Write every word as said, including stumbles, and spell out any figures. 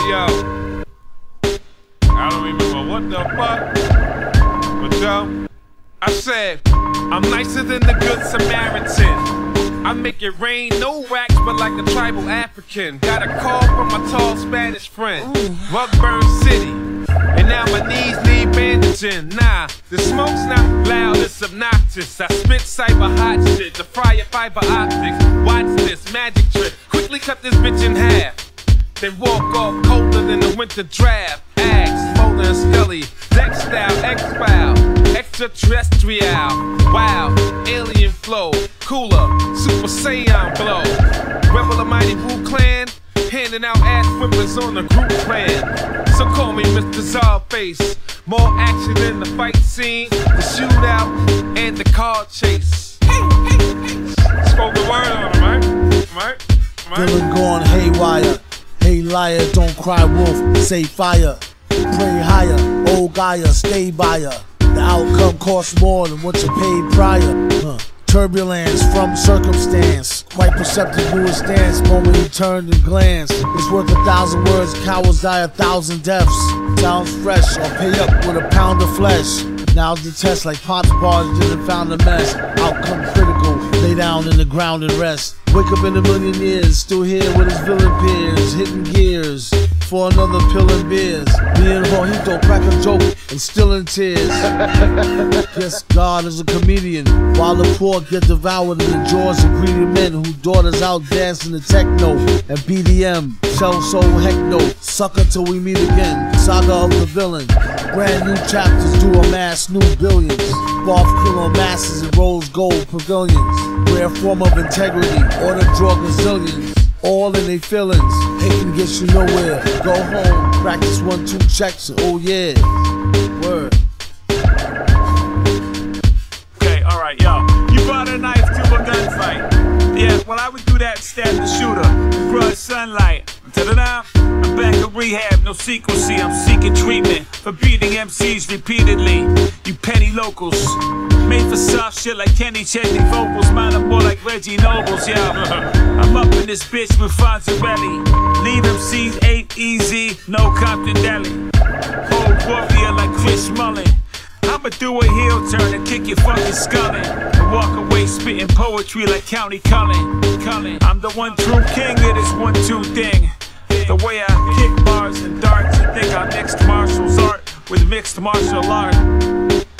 yo, I don't remember what the fuck, but yo, I said, I'm nicer than the good Samaritan. I make it rain, no wax, but like a tribal African. Got a call from my tall Spanish friend, Rugburn City, and now my knees need bandaging. Nah, the smoke's not loud, it's obnoxious. I spit cyber hot shit, the fryer fiber optics. Watch this magic trick, quickly cut this bitch in half, then walk off colder than the winter draft. Axe, Mulder and Scully, Dex style, X-File, extraterrestrial. Wow, alien flow, cooler, Super Saiyan blow. Rebel of Mighty Wu Clan, handing out ass whippers on the group plan. So call me Mister Czarface. More action in the fight scene, the shootout, and the car chase. Spoke the word on him, right? Right? Right? Villain gone haywire. Hey liar, don't cry wolf, say fire. Pray higher, old Gaia, stay by her. The outcome costs more than what you paid prior. Huh. Turbulence from circumstance, quite perceptive knew his stance. Moment he turned and glanced. It's worth a thousand words, cowards die a thousand deaths. Sounds fresh, or pay up with a pound of flesh. Now's the test, like Pop's bars didn't found a mess. Outcome critical, lay down in the ground and rest. Wake up in a million years, still here with his villain peers, hitting gears for another pill and beers. Me and Rojito crack a joke and still in tears. Guess God is a comedian, while the poor get devoured in the jaws of greedy men who daughters out dancing the techno and B D M. Shell soul heck no, sucker till we meet again. Saga of the villain, brand new chapters do amass new billions. Barf kill on masses and rose gold pavilions. Rare form of integrity, or the draw gazillions. All in they feelings, hating gets you nowhere. Go home, practice one, two checks, and oh yeah, word. Okay, alright, yo. You brought a knife to a gunfight. Yeah, well I would do that, stab the shooter in broad sunlight. Ta-da-da, I'm back in rehab, no secrecy. I'm seeking treatment for beating M Cs repeatedly. You petty locals, made for soft shit like Kenny Chesney vocals. Mine are more like Reggie Nobles, yo. I'm up in this bitch with Fonzarelli. Leave M Cs ain't easy, no Compton Deli. Old warrior like Chris Mullin. I'ma do a heel turn and kick your fucking skull in, and walk away spitting poetry like County Cullen. Cullen. I'm the one true king of this one two thing. The way I kick bars and darts, you think I mixed martial art with mixed martial art.